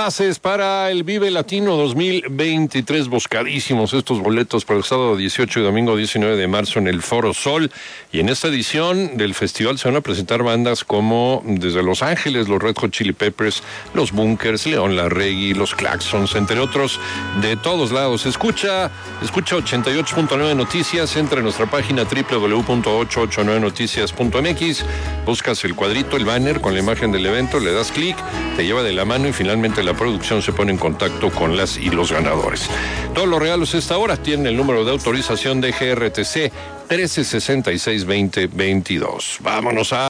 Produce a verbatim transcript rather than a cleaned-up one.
pases para el Vive Latino dos mil veintitrés. Buscadísimos estos boletos para el sábado dieciocho y domingo diecinueve de marzo en el Foro Sol. Y en esta edición del festival se van a presentar bandas como desde Los Ángeles, los Red Hot Chili Peppers, los Bunkers, León Larregui, los Claxons, entre otros, de todos lados. Escucha, escucha ochenta y ocho punto nueve Noticias, entra en nuestra página doble u doble u doble u punto ochocientos ochenta y nueve noticias punto m x, buscas el cuadrito, el banner con la imagen del evento, le das clic, te lleva de la mano y finalmente la producción se pone en contacto con las y los ganadores. Todos los regalos a esta hora tienen el número de autorización de G R T C trece sesenta y seis veinte veintidós. Vámonos a